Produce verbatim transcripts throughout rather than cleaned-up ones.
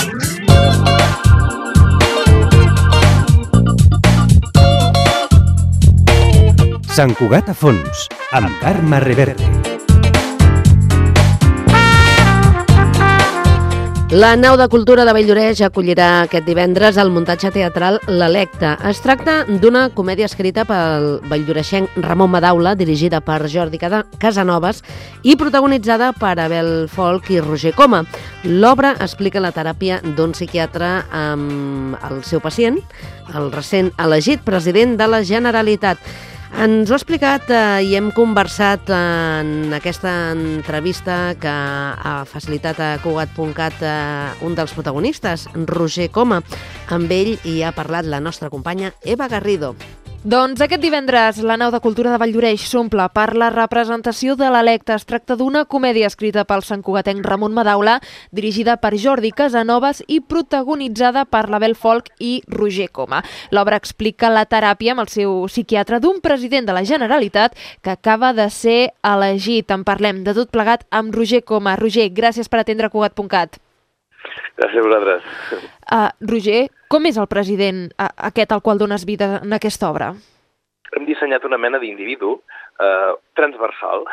Sant Cugat a fons, amb Carme Reverte. La Nau de Cultura de Valldoreix acollirà aquest divendres el muntatge teatral L'Electe. Es tracta d'una comèdia escrita pel valldoreixenc Ramon Madaula, dirigida per Jordi Casanovas i protagonitzada per Abel Folch i Roger Coma. L'obra explica la teràpia d'un psiquiatre amb el seu pacient, el recent elegit president de la Generalitat. Ens ho ha explicat eh, i hem conversat en aquesta entrevista que ha facilitat a Cugat punt cat eh, un dels protagonistes, Roger Coma. Amb ell hi ha parlat la nostra companya Eva Garrido. Doncs aquest divendres la Nau de Cultura de Valldoreix s'omple per la representació de L'Electe. Es tracta d'una comèdia escrita pel santcugatenc Ramon Madaula, dirigida per Jordi Casanovas i protagonitzada per l'Abel Folch i Roger Coma. L'obra explica la teràpia amb el seu psiquiatre d'un president de la Generalitat que acaba de ser elegit. En parlem de tot plegat amb Roger Coma. Roger, gràcies per atendre Cugat punt cat. Gràcies a vosaltres. Uh, Roger, com és el president uh, aquest al qual dones vida en aquesta obra? Hem dissenyat una mena d'individu uh, transversal,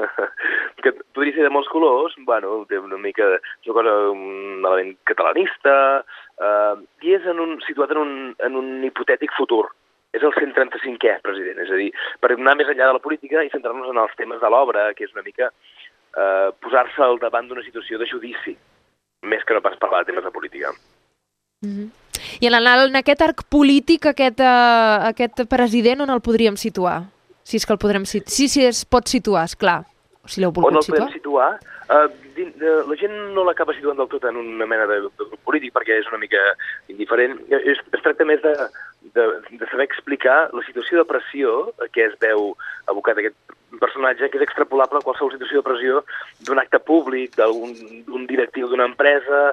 que podria ser de molts colors, bueno, té una mica de cosa, un element catalanista, uh, i és en un, situat en un, en un hipotètic futur. És el cent trenta-cinquè president, és a dir, per anar més enllà de la política i centrar-nos en els temes de l'obra, que és una mica uh, posar-se al davant d'una situació de judici, més que no pas parlar de temes de política. Mm-hmm. I en, en aquest arc polític, aquest, uh, aquest president, on el podríem situar? Si és que el podrem situar. Sí, sí, es pot situar, esclar. Si l'heu volgut on el situar. podem situar? Uh, din, uh, la gent no l'acaba situant del tot en una mena de, de grup polític perquè és una mica indiferent. Es, es tracta més de, de, de saber explicar la situació de pressió que es veu abocat aquest personatge, que és extrapolable a qualsevol situació de pressió d'un acte públic, d'un directiu d'una empresa,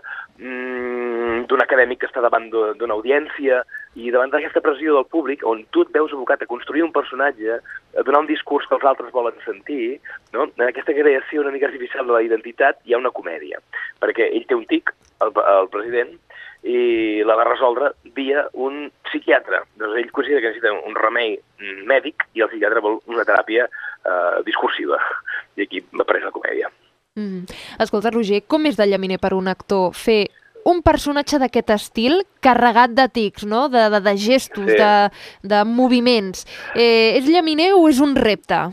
mmm, d'un acadèmic que està davant d'una audiència, i davant d'aquesta pressió del públic, on tu et veus abocat a construir un personatge, a donar un discurs que els altres volen sentir, no? En aquesta creació una mica artificial de la identitat hi ha una comèdia, perquè ell té un tic, el, el president, i la va resoldre via un psiquiatre. Doncs ell considera que necessita un remei mèdic i el psiquiatre vol una teràpia eh, discursiva. I aquí m'apareix la comèdia. Mm. Escolta, Roger, com és de llaminer per un actor fer un personatge d'aquest estil carregat de tics, no? de, de, de gestos, sí. de, de moviments? Eh, és llaminer o és un repte?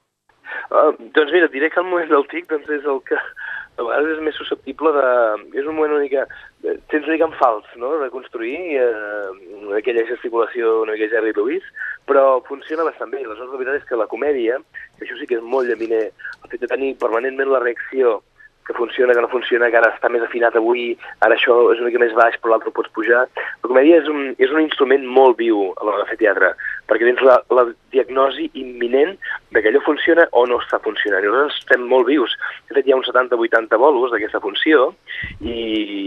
Uh, doncs mira, et diré que el moment del tic doncs és el que a vegades és més susceptible de... És un moment una mica... Tens una mica en fals, no?, de construir eh, aquella gesticulació una mica Jerry Lewis, però funciona bastant bé. Aleshores, la veritat és que la comèdia, que això sí que és molt llaminer, el fet de tenir permanentment la reacció que funciona, que no funciona, que ara està més afinat avui, ara això és una mica més baix, però l'altre ho pots pujar. La comèdia és un, és un instrument molt viu a l'hora de fer teatre, perquè tens la, la diagnosi imminent de que allò funciona o no està funcionant. I nosaltres estem molt vius. De fet, hi ha uns setanta vuitanta bolos d'aquesta funció i,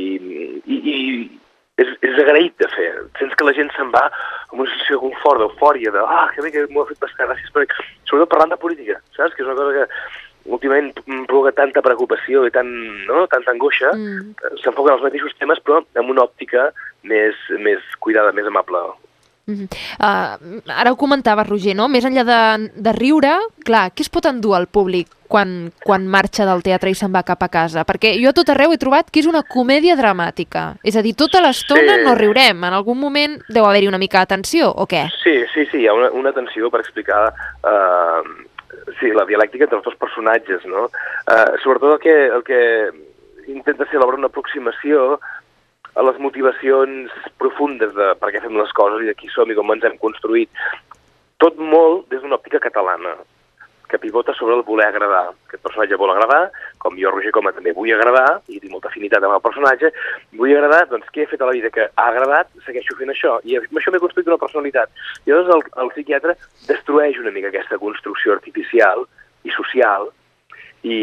i, i és, és agraït de fer. Sents que la gent se'n va amb una sensació de confort, d'eufòria, de ah, que bé que m'ho ha fet pescar, gràcies per... Sobretot parlant de política, saps? Que és una cosa que últimament provoca tanta preocupació i tant, no? tanta angoixa, mm. s'enfoquen els mateixos temes però amb una òptica més, més cuidada, més amable. Mm-hmm. Uh, ara ho comentava, Roger, no? Més enllà de, de riure, clar, què es pot endur al públic quan, quan marxa del teatre i se'n va cap a casa? Perquè jo a tot arreu he trobat que és una comèdia dramàtica. És a dir, tota l'estona sí. no riurem. En algun moment deu haver-hi una mica de tensió, o què? Sí, sí, sí, hi ha una, una tensió per explicar... Uh, Sí, la dialèctica entre els dos personatges, no? Uh, sobretot el que, el que intenta ser l'obra una aproximació a les motivacions profundes de per què fem les coses i de qui som i com ens hem construït. Tot molt des d'una òptica catalana, que pivota sobre el voler agradar. Aquest personatge vol agradar, com jo, Roger Coma, també vull agradar, i tinc molta afinitat amb el personatge, vull agradar, doncs què he fet a la vida que ha agradat, segueixo fent això, i amb això m'he construït una personalitat. I llavors el, el psiquiatre destrueix una mica aquesta construcció artificial i social, i,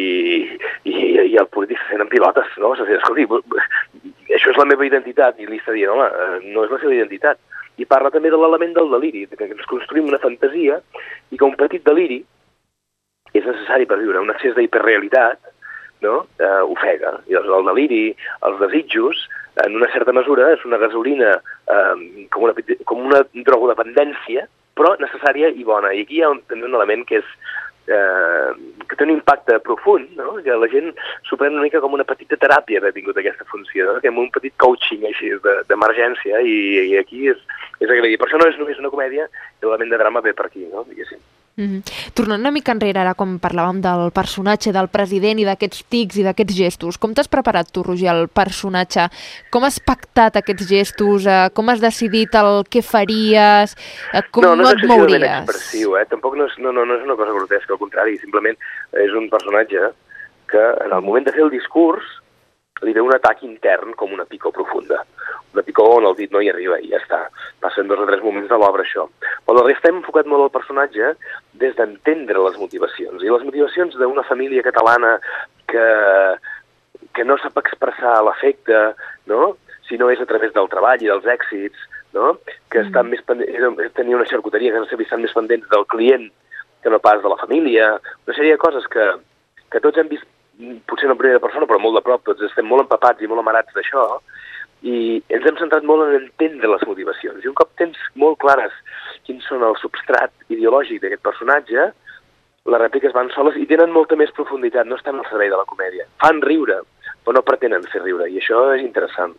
i, i el polític se sent en pilotes, no? Se sent, escolti, això és la meva identitat, i li està dient, home, no és la seva identitat. I parla també de l'element del deliri, que ens construïm una fantasia, i que un petit deliri és necessari per viure. Un excés d'hiperrealitat no? eh, ofega. I el, el deliri, els desitjos, en una certa mesura, és una gasolina eh, com, una, com una drogodependència, però necessària i bona. I aquí hi ha un, també un element que és eh, que té un impacte profund, no? Que la gent s'ho pren una mica com una petita teràpia d'haver tingut aquesta funció, no? Que amb un petit coaching així d'emergència, i, i aquí és, és agraït. Per això no és només una comèdia, l'element de drama ve per aquí, no? Diguéssim. Mm-hmm. Tornant una mica enrere, ara com parlàvem del personatge del president i d'aquests tics i d'aquests gestos, com t'has preparat tu, Roger, el personatge? Com has pactat aquests gestos? Eh, com has decidit el què faries? Eh, com no, no et mouries? No, és expressiu, eh? Tampoc no és, no, no, no és una cosa grotesca, al contrari, simplement és un personatge que en el moment de fer el discurs li ve un atac intern com una picor profunda. Una picor on el dit no hi arriba i ja està. Passen dos o tres moments de l'obra, això. Però la resta hem enfocat molt el personatge des d'entendre les motivacions. I les motivacions d'una família catalana que, que no sap expressar l'afecte, no? Si no és a través del treball i dels èxits, no? Que mm. estan més pendents, tenir una xarcuteria que estan més pendents del client que no pas de la família. Una sèrie de coses que, que tots hem vist, potser no en primera persona, però molt de prop, tots estem molt empapats i molt amarats d'això, i ens hem centrat molt en entendre les motivacions. I un cop tens molt clares quins són el substrat ideològic d'aquest personatge, les rèpliques van soles i tenen molta més profunditat, no estan al servei de la comèdia. Fan riure, però no pretenen fer riure, i això és interessant.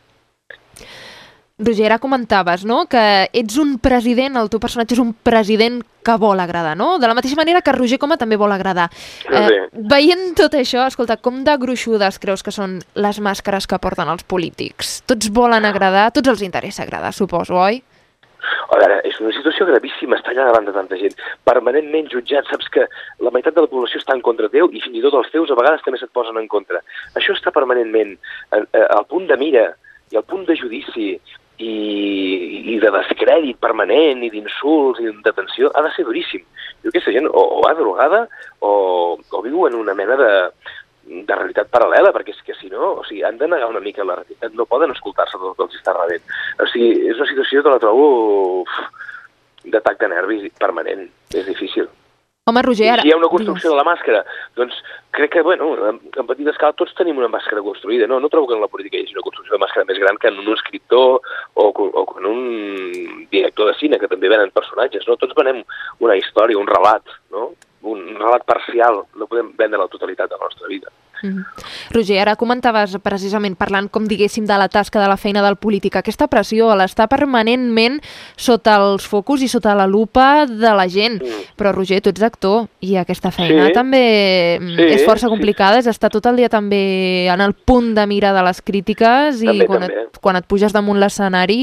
Roger, ara comentaves, no?, que ets un president, el teu personatge és un president que vol agradar, no? De la mateixa manera que Roger Coma també vol agradar. Sí, sí. Eh, veient tot això, escolta, com de gruixudes creus que són les màscares que porten els polítics? Tots volen agradar, tots els interessa agradar, suposo, oi? A veure, és una situació gravíssima estar allà davant de tanta gent, permanentment jutjat, saps que la meitat de la població està en contra teu i fins i tot els teus a vegades també se't posen en contra. Això està permanentment al punt de mira i al punt de judici i, i de descrèdit permanent i d'insults i d'atenció, ha de ser duríssim. I aquesta gent o, o va drogada o, o viu en una mena de, de realitat paral·lela, perquè és que si no, o sigui, han de negar una mica la realitat, no poden escoltar-se tot el que els està rebent. O sigui, és una situació que la trobo uf, d'atac de nervis permanent, és difícil. Home, Roger, ara... Si hi ha una construcció de la màscara, doncs crec que, bueno, en, en petita escala tots tenim una màscara construïda. No, no trobo que en la política hi hagi una construcció de màscara més gran que en un escriptor o, o en un director de cine, que també venen personatges, no? Tots venem una història, un relat, no? Un relat parcial, no podem vendre la totalitat de la nostra vida. Mm-hmm. Roger, ara comentaves precisament parlant, com diguéssim, de la tasca de la feina del polític. Aquesta pressió, l'està permanentment sota els focus i sota la lupa de la gent. Mm. Però, Roger, tu ets actor i aquesta feina sí. també sí, és força complicada, sí. És estar tot el dia també en el punt de mira de les crítiques i també, quan, també. Et, quan et puges damunt l'escenari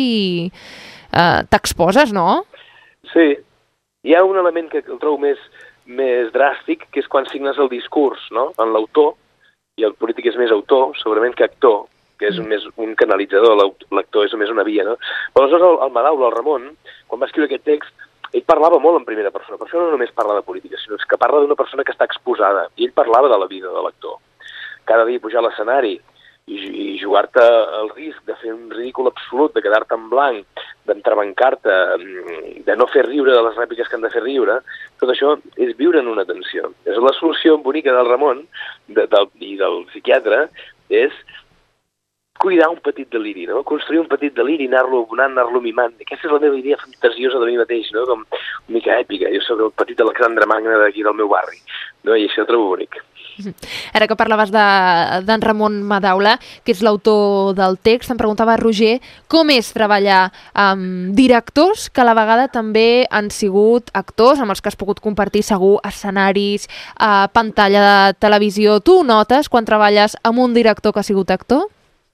eh, t'exposes, no? Sí. Hi ha un element que el trobo més més dràstic, que és quan signes el discurs, no? En l'autor, i el polític és més autor, segurament que actor, que és mm. més un canalitzador, l'actor és més una via, no? Però aleshores el, el Madaula, el Ramon, quan va escriure aquest text, ell parlava molt en primera persona, per això no només parla de política, sinó que parla d'una persona que està exposada, i ell parlava de la vida de l'actor. Cada dia pujar a l'escenari i, i jugar-te el risc de fer un ridícul absolut, de quedar-te en blanc, d'entrebancar-te, de no fer riure de les rèpliques que han de fer riure, tot això és viure en una tensió. És la solució bonica del Ramon de, del, i del psiquiatre, és cuidar un petit deliri, no? Construir un petit deliri, anar-lo abonant, anar-lo mimant. Aquesta és la meva idea fantasiosa de mi mateix, no? Com una mica èpica. Jo soc el petit Alexandre Magne d'aquí del meu barri, no? I això ho trobo bonic. Ara que parlaves d'en Ramon Madaula, que és l'autor del text, em preguntava, Roger, com és treballar amb directors que a la vegada també han sigut actors, amb els que has pogut compartir segur escenaris, a pantalla de televisió. Tu ho notes quan treballes amb un director que ha sigut actor?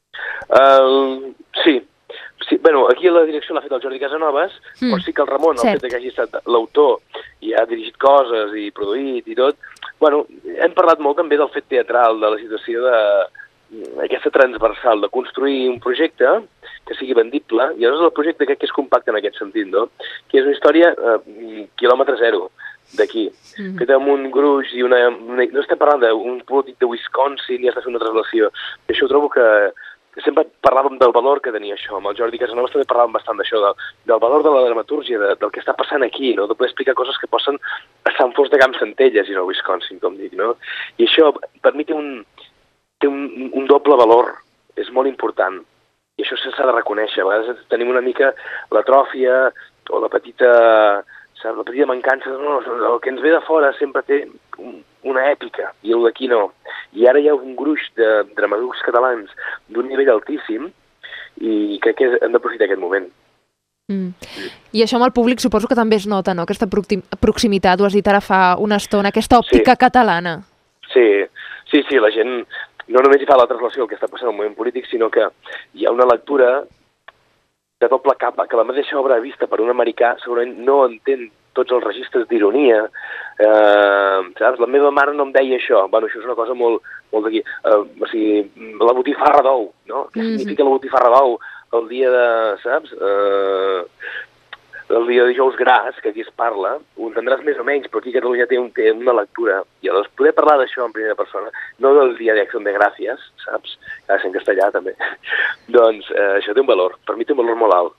Uh, sí. Sí, bueno, aquí la direcció l'ha fet el Jordi Casanovas, mm. però sí que el Ramon, el fet que hagi estat l'autor i ha dirigit coses i produït i tot, bueno, hem parlat molt també del fet teatral, de la situació de aquesta transversal, de construir un projecte que sigui vendible, i llavors el projecte crec que és compacte en aquest sentit, no? Que és una història eh, quilòmetre zero d'aquí, mm. feta amb un gruix i una, una... No estem parlant d'un polític de Wisconsin i has de fer una translació. I això ho trobo que sempre parlàvem del valor que tenia això. Amb el Jordi Casanovas també parlàvem bastant d'això, del, del valor de la dramatúrgia, de, del que està passant aquí, no? De poder explicar coses que posen a Sant Fost de Camp Centelles i no a Wisconsin, com dic, no? I això permet un, té un, un doble valor, és molt important. I això s'ha de reconèixer. A vegades tenim una mica l'atròfia o la petita, saps, la petita mancança. No, el que ens ve de fora sempre té una èpica, i el d'aquí no. I ara hi ha un gruix de dramaturgs catalans d'un nivell altíssim i crec que hem d'aprofitar aquest moment. Mm. I això amb el públic suposo que també es nota, no?, aquesta proximitat, ho has dit ara fa una estona, aquesta òptica sí. catalana. Sí, sí, sí, la gent no només hi fa la translació del que està passant al moment polític, sinó que hi ha una lectura de doble capa, que la mateixa obra vista per un americà segurament no entén tots els registres d'ironia. Eh, saps? La meva mare no em deia això. Bueno, això és una cosa molt, molt d'aquí. Eh, o sigui, la botifarra d'ou, no? Què mm-hmm. significa la botifarra d'ou el dia de, saps? Eh, el dia de dijous gras, que aquí es parla, ho entendràs més o menys, però aquí a Catalunya té, un, té una lectura. I llavors poder parlar d'això en primera persona, no del dia d'Acción de Gràcies, saps? Que ha de ser en castellà, també. Doncs eh, això té un valor. Per mi té un valor molt alt.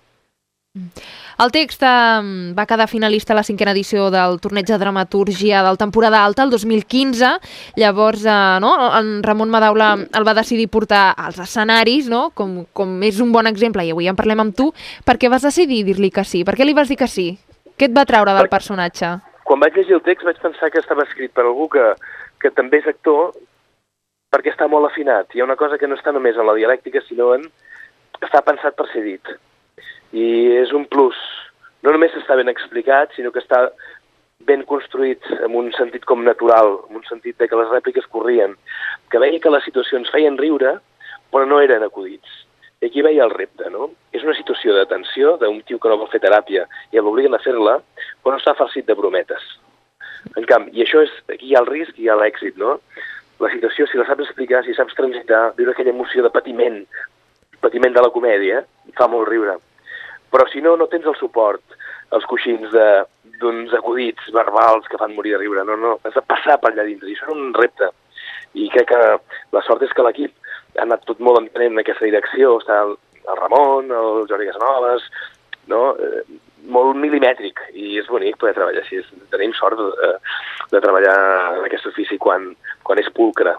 El text eh, va quedar finalista a la cinquena edició del torneig de dramatúrgia del Temporada Alta el dos mil quinze. Llavors, eh, no, en Ramon Madaula el va decidir portar als escenaris, no? com, com és un bon exemple, i avui en parlem amb tu. Per què vas decidir dir-li que sí? Per què li vas dir que sí? Què et va treure del personatge? Quan vaig llegir el text vaig pensar que estava escrit per algú que, que també és actor, perquè està molt afinat. Hi ha una cosa que no està només en la dialèctica, sinó en està pensat per ser dit. I és un plus. No només està ben explicat, sinó que està ben construït en un sentit com natural, en un sentit de que les rèpliques corrien, que veia que les situacions feien riure, però no eren acudits. I aquí veia el repte, no? És una situació de tensió d'un tio que no vol fer teràpia i l'obliguen a fer-la, però no està farcit de brometes. En canvi, i això és, aquí hi ha el risc i hi ha l'èxit, no? La situació, si la saps explicar, si saps transitar, viure aquella emoció de patiment, patiment de la comèdia, fa molt riure. Però si no, no tens el suport, els coixins d'uns acudits verbals que fan morir de riure. No, no, has de passar per allà dintre. I això és un repte. I crec que la sort és que l'equip ha anat tot molt entenent en aquesta direcció. Està el, el Ramon, el Jordi Casanovas, no? Eh, molt milimètric. I és bonic poder treballar així. Tenim sort de, de treballar en aquest ofici quan, quan és pulcre.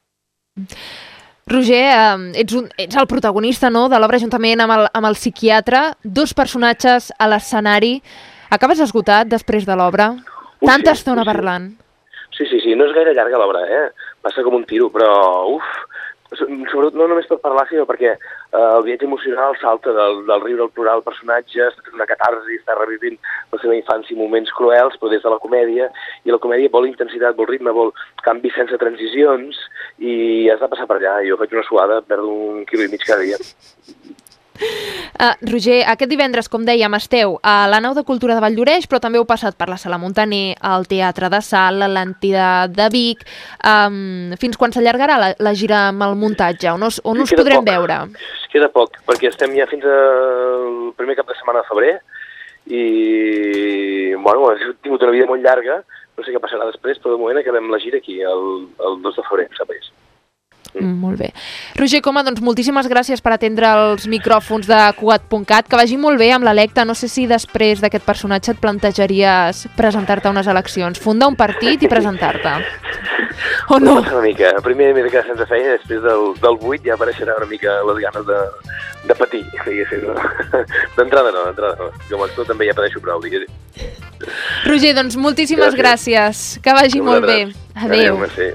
Roger, eh, ets, un, ets el protagonista, no?, de l'obra juntament amb el, amb el psiquiatre, dos personatges a l'escenari. Acabes esgotat després de l'obra? Tanta sí, estona sí. parlant. Sí, sí, sí, no és gaire llarga l'obra, eh? Passa com un tiro, però uf, sobretot no només per parlar, sinó perquè eh, el viatge emocional salta del, del riure al plorar el personatge, està fent una catarsi, està revivint la seva infància i moments cruels, però des de la comèdia, i la comèdia vol intensitat, vol ritme, vol canvis sense transicions, i has de passar per allà. Jo faig una suada, perdo un quilo i mig cada dia. Uh, Roger, aquest divendres, com dèiem, esteu a la Nau de Cultura de Valldoreix, però també heu passat per la Sala Montaner, al Teatre de Salt, l'Entitat de Vic. Um, fins quan s'allargarà la, la gira amb el muntatge? On us, on us podrem poc. veure? Queda poc, perquè estem ja fins al primer cap de setmana de febrer i, bueno, he tingut una vida molt llarga, no sé què passarà després, però de moment acabem la gira aquí, el, el dos de febrer, sapigués. Mm. Molt bé. Roger Coma, doncs moltíssimes gràcies per atendre els micròfons de Cugat punt cat. Que vagi molt bé amb l'Electa. No sé si després d'aquest personatge et plantejaries presentar-te a unes eleccions, fundar un partit i presentar-te. O no? Una mica. Primer m'he de quedar sense feina, després del, del vuit ja apareixerà una mica les ganes de, de patir. No? D'entrada no, d'entrada no. Jo amb tu també ja pateixo prou, diguéssim. Roger, doncs moltíssimes gràcies. gràcies. Que vagi molt bé. Adéu. Adéu, merci.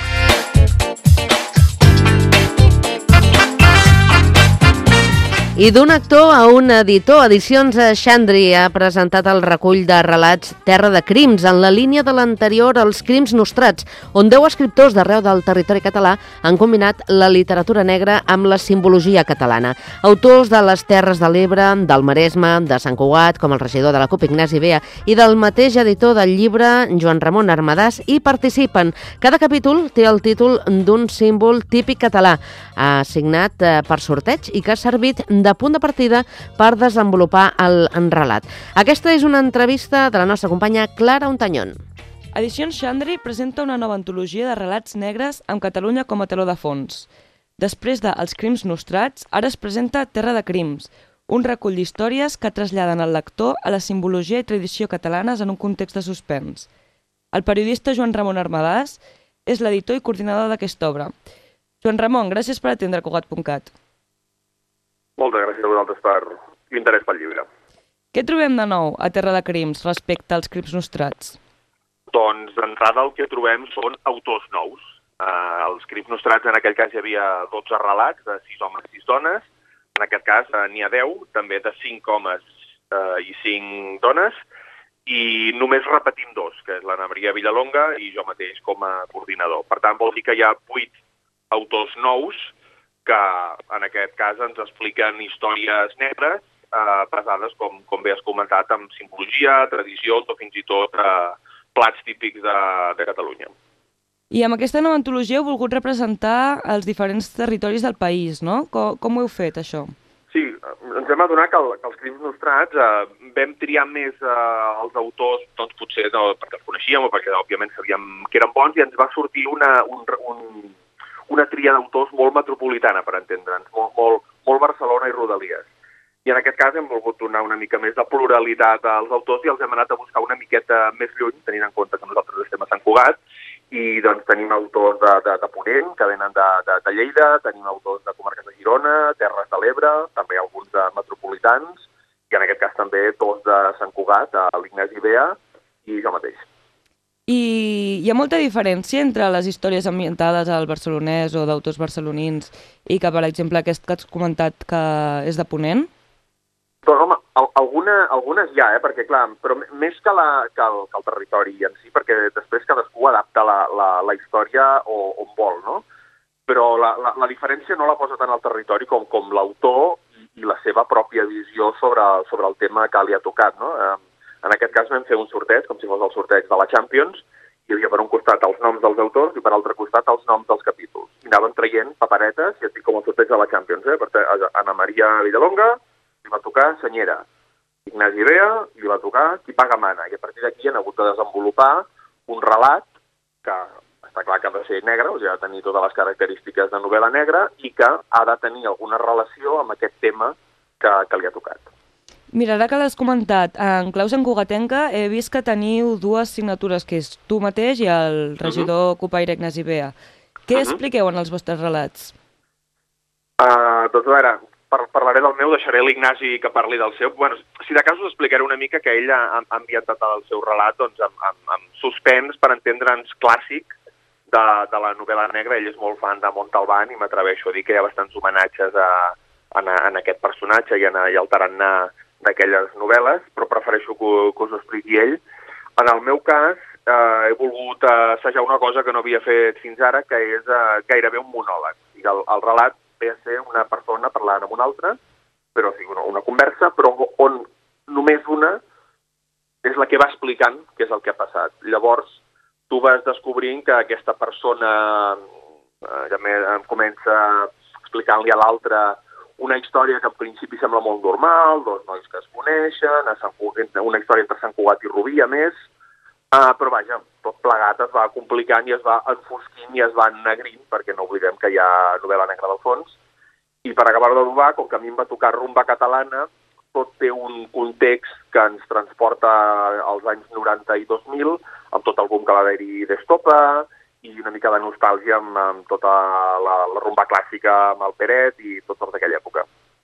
I d'un actor a un editor, Edicions Xandri ha presentat el recull de relats Terra de Crims, en la línia de l'anterior Els Crims Nostrats, on deu escriptors d'arreu del territori català han combinat la literatura negra amb la simbologia catalana. Autors de les Terres de l'Ebre, del Maresme, de Sant Cugat, com el regidor de la CUP, Ignasi Bea, i del mateix editor del llibre, Joan Ramon Armadàs, hi participen. Cada capítol té el títol d'un símbol típic català, assignat per sorteig i que ha servit de de punt de partida per desenvolupar el relat. Aquesta és una entrevista de la nostra companya Clara Ontañón. Edicions Xandri presenta una nova antologia de relats negres amb Catalunya com a teló de fons. Després de Els Crims Nostrats, ara es presenta Terra de Crims, un recull d'històries que traslladen el lector a la simbologia i tradició catalanes en un context de suspens. El periodista Joan Ramon Armadàs és l'editor i coordinador d'aquesta obra. Joan Ramon, gràcies per atendre Cugat punt cat. Moltes gràcies a vosaltres per l'interès pel llibre. Què trobem de nou a Terra de Crims respecte als crims nostrats? Doncs d'entrada el que trobem són autors nous. Uh, els crims nostrats en aquell cas hi havia dotze relats de sis homes i sis dones. En aquest cas uh, n'hi ha deu, també de cinc homes uh, i cinc dones. I només repetim dos, que és l'Anna Maria Villalonga i jo mateix com a coordinador. Per tant, vol dir que hi ha vuit autors nous que en aquest cas ens expliquen històries negres eh, basades, com, com bé has comentat, en simbologia, tradició o fins i tot eh, plats típics de, de Catalunya. I amb aquesta nova antologia heu volgut representar els diferents territoris del país, no? Com, com ho heu fet, això? Sí, ens hem adonat que, el, que els crims nostrats eh, vam triar més eh, els autors, doncs potser no, perquè els coneixíem o perquè òbviament sabíem que eren bons, i ens va sortir una, un, un, una tria d'autors molt metropolitana, per entendre'ns, molt, molt, molt Barcelona i Rodalies. I en aquest cas hem volgut donar una mica més de pluralitat als autors i els hem anat a buscar una miqueta més lluny, tenint en compte que nosaltres estem a Sant Cugat, i doncs tenim autors de, de, de Ponent, que venen de, de, de Lleida, tenim autors de comarques de Girona, Terres de l'Ebre, també alguns de metropolitans, i en aquest cas també dos de Sant Cugat, l'Ignasi Bea i jo mateix. I hi ha molta diferència entre les històries ambientades al barcelonès o d'autors barcelonins i que, per exemple, aquest que has comentat que és de Ponent? Doncs, home, alguna, algunes hi ha, eh? Perquè, clar, però més que, la, que, el, que el territori en si, perquè després cadascú adapta la, la, la història on vol, no? Però la, la, la diferència no la posa tant al territori com, com l'autor i, i la seva pròpia visió sobre, sobre el tema que li ha tocat, no? Eh, en aquest cas vam fer un sorteig, com si fos el sorteig de la Champions. Hi havia per un costat els noms dels autors i per altre costat els noms dels capítols. I anaven traient paperetes, i estic com el sorteig de la Champions, eh? Per Anna Maria Villalonga li va tocar Senyera. Ignasi Bea li va tocar Qui paga mana. I a partir d'aquí han hagut de desenvolupar un relat que està clar que ha de ser negre, o sigui, ha de tenir totes les característiques de novel·la negra i que ha de tenir alguna relació amb aquest tema que, que li ha tocat. Mira, ara que l'has comentat, en clau santcugatenca he vist que teniu dues signatures, que és tu mateix i el regidor uh -huh. Cupaire Ignasi Bea. Què uh -huh. expliqueu en els vostres relats? Uh, doncs a veure, par parlaré del meu, deixaré l'Ignasi que parli del seu. Bueno, si de cas us explicaré una mica que ell ha, ha ambientat el seu relat doncs, amb, amb, amb suspens, per entendre'ns, clàssic de, de la novel·la negra. Ell és molt fan de Montalbán i m'atreveixo a dir que hi ha bastants homenatges a, a, a aquest personatge i, a, i al tarannà d'aquelles novel·les, però prefereixo que, que us ho expliqui ell. En el meu cas, eh, he volgut assajar una cosa que no havia fet fins ara, que és eh, gairebé un monòleg. O sigui, el, el relat ve a ser una persona parlant amb una altra, però o sigui, una, una conversa, però on només una és la que va explicant què és el que ha passat. Llavors, tu vas descobrint que aquesta persona eh, ja comença explicant-li a l'altra una història que en principi sembla molt normal, dos nois que es coneixen, a Sant Cugat, una història entre Sant Cugat i Rubí, a més, uh, però vaja, tot plegat es va complicant i es va enfosquint i es va ennegrint, perquè no oblidem que hi ha novel·la negra del fons. I per acabar d'adobar, com que a mi em va tocar rumba catalana, tot té un context que ens transporta als anys noranta i dos mil, amb tot el boom que va haver-hi d'Estopa, i una mica de nostàlgia amb, amb tota la, la rumba clàssica amb el Peret i tot tot d'aquella època.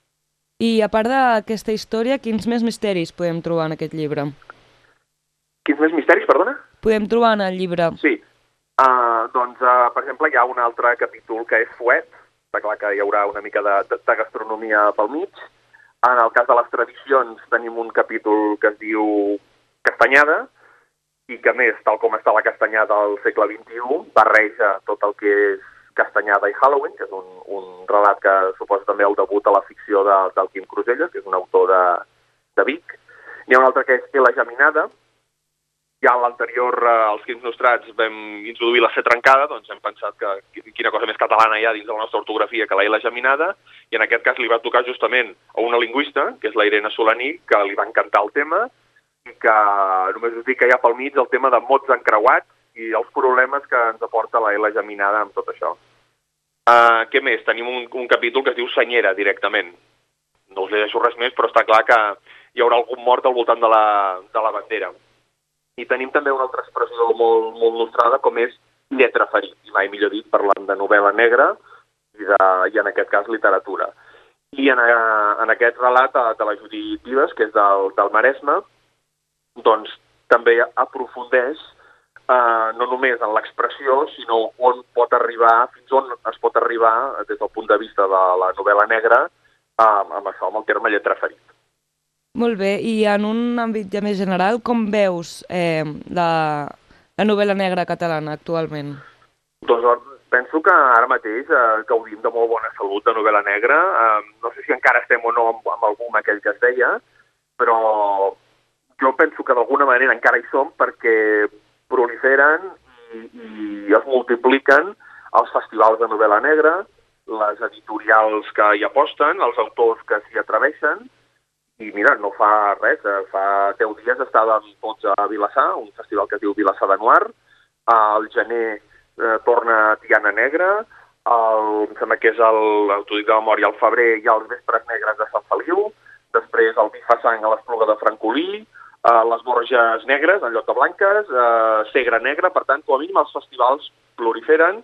I a part d'aquesta història, quins més misteris podem trobar en aquest llibre? Quins més misteris, perdona? Podem trobar en el llibre? Sí. Uh, doncs, uh, per exemple, hi ha un altre capítol que és fuet. Està clar que hi haurà una mica de, de, de gastronomia pel mig. En el cas de les tradicions tenim un capítol que es diu Castanyada, i que més, tal com està la castanyada al segle vint-i-u, barreja tot el que és Castanyada i Halloween, que és un, un relat que suposa també el debut a la ficció de, del Quim Cruselles, que és un autor de, de Vic. N'hi ha un altre que és La Geminada. Ja a l'anterior, eh, als Crims Nostrats, vam introduir la C trencada, doncs hem pensat que quina cosa més catalana hi ha dins de la nostra ortografia que la I Geminada, i en aquest cas li va tocar justament a una lingüista, que és la Irene Solaní, que li va encantar el tema, i que només us dic que hi ha pel mig el tema de mots encreuats i els problemes que ens aporta la L Geminada amb tot això. Uh, què més? Tenim un, un capítol que es diu Senyera, directament. No us deixo res més, però està clar que hi haurà algun mort al voltant de la, de la bandera. I tenim també una altra expressió molt, molt nostrada, com és lletra ferit, i mai millor dit, parlant de novel·la negra, i, de, i en aquest cas literatura. I en, en aquest relat de la Judit Vives, que és del, del Maresme, doncs també aprofundeix eh, no només en l'expressió, sinó on pot arribar, fins on es pot arribar des del punt de vista de la novel·la negra eh, amb això, amb el terme lletra ferit. Molt bé, i en un àmbit ja més general, com veus eh, la, la novel·la negra catalana actualment? Doncs penso que ara mateix eh, gaudim de molt bona salut de novel·la negra. Eh, no sé si encara estem o no amb, amb el boom aquell que es deia, però jo penso que d'alguna manera encara hi som perquè proliferen i, i es multipliquen els festivals de novel·la negra, les editorials que hi aposten, els autors que s'hi atreveixen. I mira, no fa res, fa deu dies estàvem tots a Vilassar, un festival que es diu Vilassar de Noir. Al gener eh, torna Tiana Negra, el, em sembla que és el, el t'ho dic de memòria, al febrer hi ha els Vespres Negres de Sant Feliu, després el Vi fa sang a l'Espluga de Francolí, eh, les Borges Negres en lloc de blanques, eh, Segre Negra, per tant, com a mínim els festivals proliferen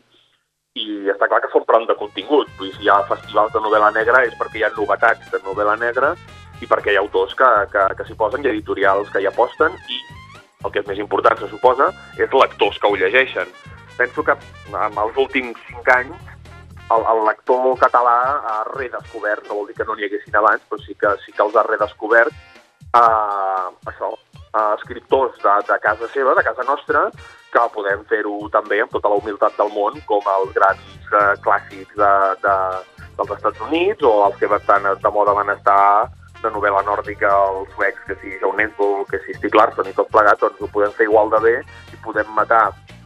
i està clar que són prou de contingut. Vull dir, si hi ha festivals de novel·la negra és perquè hi ha novetats de novel·la negra i perquè hi ha autors que, que, que s'hi posen i editorials que hi aposten i, el que és més important, se suposa, és lectors que ho llegeixen. Penso que en els últims cinc anys el, el lector català ha redescobert, no vol dir que no n'hi haguessin abans, però sí que, sí que els ha redescobert eh, això, eh, escriptors de, de casa seva, de casa nostra, que podem fer-ho també amb tota la humilitat del món, com els grans eh, clàssics de, de, dels Estats Units o els que bastant de moda van estar de novel·la nòrdica, els suecs, que si John Nesbo, que si Stieg Larsson i tot plegat, doncs ho podem fer igual de bé i podem matar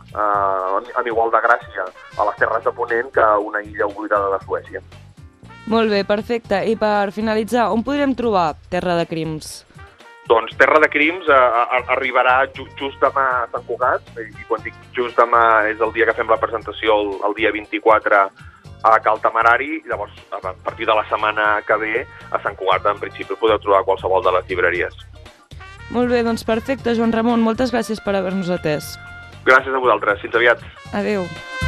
eh, amb igual de gràcia a les terres de Ponent que una illa oblidada de Suècia. Molt bé, perfecte. I per finalitzar, on podrem trobar Terra de Crims? Doncs Terra de Crims eh, arribarà just, just demà a Sant Cugat, i quan dic just demà és el dia que fem la presentació, el, el dia vint-i-quatre, a Cal Temerari, llavors a partir de la setmana que ve a Sant Cugat en principi podeu trobar qualsevol de les llibreries. Molt bé, doncs perfecte, Joan Ramon, moltes gràcies per haver-nos atès. Gràcies a vosaltres, fins aviat. Adéu.